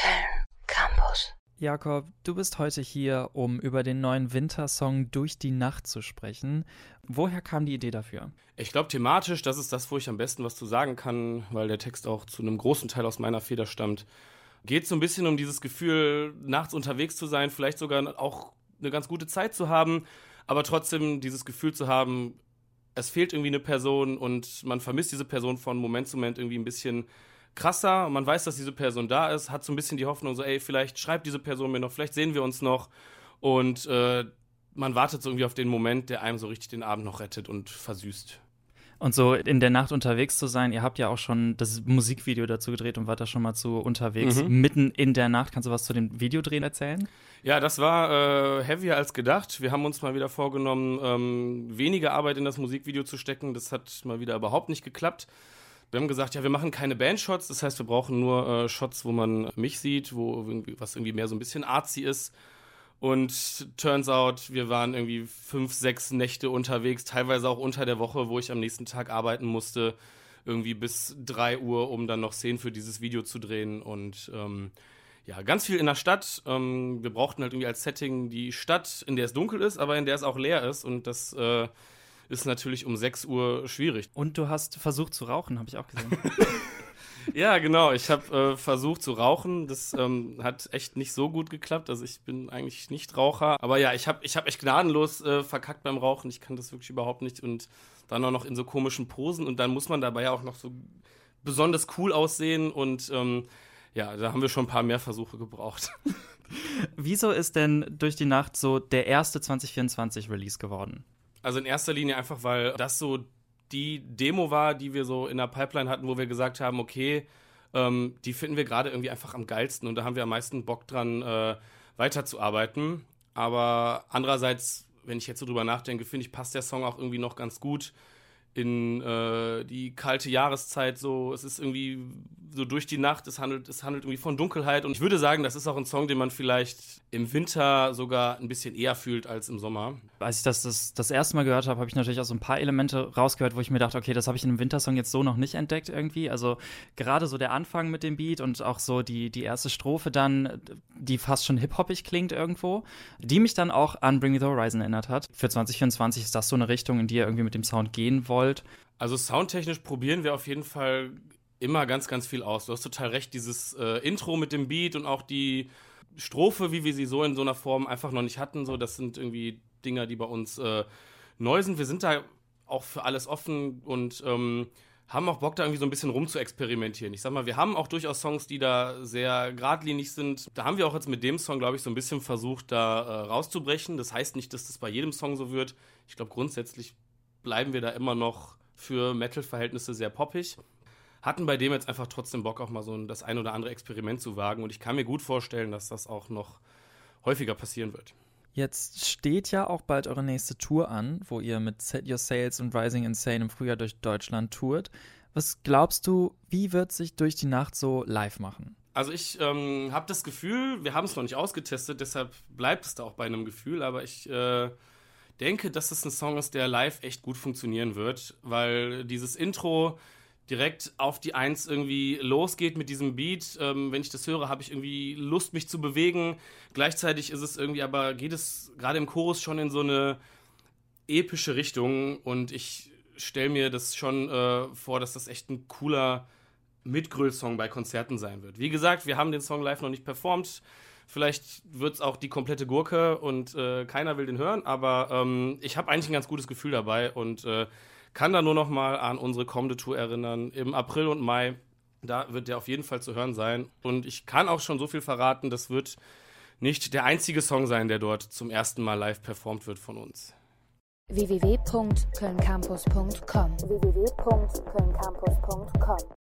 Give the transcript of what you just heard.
Köln Campus. Jakob, du bist heute hier, um über den neuen Wintersong Durch die Nacht zu sprechen. Woher kam die Idee dafür? Ich glaube, thematisch, das ist das, wo ich am besten was zu sagen kann, weil der Text auch zu einem großen Teil aus meiner Feder stammt. Geht so ein bisschen um dieses Gefühl, nachts unterwegs zu sein, vielleicht sogar auch eine ganz gute Zeit zu haben, aber trotzdem dieses Gefühl zu haben, es fehlt irgendwie eine Person und man vermisst diese Person von Moment zu Moment irgendwie ein bisschen krasser. Man weiß, dass diese Person da ist, hat so ein bisschen die Hoffnung, so, ey, vielleicht schreibt diese Person mir noch, vielleicht sehen wir uns noch. Und man wartet so irgendwie auf den Moment, der einem so richtig den Abend noch rettet und versüßt. Und so in der Nacht unterwegs zu sein, ihr habt ja auch schon das Musikvideo dazu gedreht und wart da schon mal zu unterwegs, mitten in der Nacht. Kannst du was zu dem Videodrehen erzählen? Ja, das war heavier als gedacht. Wir haben uns mal wieder vorgenommen, weniger Arbeit in das Musikvideo zu stecken. Das hat mal wieder überhaupt nicht geklappt. Wir haben gesagt, ja, wir machen keine Bandshots, das heißt, wir brauchen nur Shots, wo man mich sieht, was irgendwie mehr so ein bisschen artsy ist. Und turns out, wir waren irgendwie 5, 6 Nächte unterwegs, teilweise auch unter der Woche, wo ich am nächsten Tag arbeiten musste, irgendwie bis 3 Uhr, um dann noch Szenen für dieses Video zu drehen. Und ja, ganz viel in der Stadt. Wir brauchten halt irgendwie als Setting die Stadt, in der es dunkel ist, aber in der es auch leer ist. Und das ist natürlich um 6 Uhr schwierig. Und du hast versucht zu rauchen, habe ich auch gesehen. Ja, genau. Ich habe versucht zu rauchen. Das hat echt nicht so gut geklappt. Also ich bin eigentlich nicht Raucher. Aber ja, ich hab echt gnadenlos verkackt beim Rauchen. Ich kann das wirklich überhaupt nicht. Und dann auch noch in so komischen Posen. Und dann muss man dabei ja auch noch so besonders cool aussehen. Und ja, da haben wir schon ein paar mehr Versuche gebraucht. Wieso ist denn Durch die Nacht so der erste 2024-Release geworden? Also in erster Linie einfach, weil das so die Demo war, die wir so in der Pipeline hatten, wo wir gesagt haben, okay, die finden wir gerade irgendwie einfach am geilsten und da haben wir am meisten Bock dran, weiterzuarbeiten. Aber andererseits, wenn ich jetzt so drüber nachdenke, finde ich, passt der Song auch irgendwie noch ganz gut in die kalte Jahreszeit. So, es ist irgendwie so durch die Nacht, es handelt irgendwie von Dunkelheit. Und ich würde sagen, das ist auch ein Song, den man vielleicht im Winter sogar ein bisschen eher fühlt als im Sommer. Als ich das erste Mal gehört habe, habe ich natürlich auch so ein paar Elemente rausgehört, wo ich mir dachte, okay, das habe ich in einem Wintersong jetzt so noch nicht entdeckt irgendwie. Also gerade so der Anfang mit dem Beat und auch so die erste Strophe dann, die fast schon hip-hoppig klingt irgendwo, die mich dann auch an Bring Me the Horizon erinnert hat. Für 2024 ist das so eine Richtung, in die ihr irgendwie mit dem Sound gehen wollt. Also soundtechnisch probieren wir auf jeden Fall immer ganz, ganz viel aus. Du hast total recht, dieses Intro mit dem Beat und auch die Strophe, wie wir sie so in so einer Form einfach noch nicht hatten, so, das sind irgendwie Dinger, die bei uns neu sind. Wir sind da auch für alles offen und haben auch Bock, da irgendwie so ein bisschen rum zu experimentieren. Ich sag mal, wir haben auch durchaus Songs, die da sehr geradlinig sind. Da haben wir auch jetzt mit dem Song, glaube ich, so ein bisschen versucht, da rauszubrechen. Das heißt nicht, dass das bei jedem Song so wird. Ich glaube, grundsätzlich bleiben wir da immer noch für Metal-Verhältnisse sehr poppig. Hatten bei dem jetzt einfach trotzdem Bock, auch mal so das ein oder andere Experiment zu wagen. Und ich kann mir gut vorstellen, dass das auch noch häufiger passieren wird. Jetzt steht ja auch bald eure nächste Tour an, wo ihr mit Set Your Sails und Rising Insane im Frühjahr durch Deutschland tourt. Was glaubst du, wie wird sich Durch die Nacht so live machen? Also ich habe das Gefühl, wir haben es noch nicht ausgetestet, deshalb bleibt es da auch bei einem Gefühl, aber ich denke, dass es ein Song ist, der live echt gut funktionieren wird, weil dieses Intro direkt auf die Eins irgendwie losgeht mit diesem Beat. Wenn ich das höre, habe ich irgendwie Lust, mich zu bewegen. Gleichzeitig ist es irgendwie, aber geht es gerade im Chorus schon in so eine epische Richtung und ich stelle mir das schon vor, dass das echt ein cooler Mitgröl-Song bei Konzerten sein wird. Wie gesagt, wir haben den Song live noch nicht performt. Vielleicht wird es auch die komplette Gurke und keiner will den hören, aber ich habe eigentlich ein ganz gutes Gefühl dabei und kann da nur noch mal an unsere kommende Tour erinnern. Im April und Mai, da wird der auf jeden Fall zu hören sein. Und ich kann auch schon so viel verraten, das wird nicht der einzige Song sein, der dort zum ersten Mal live performt wird von uns. www.kölncampus.com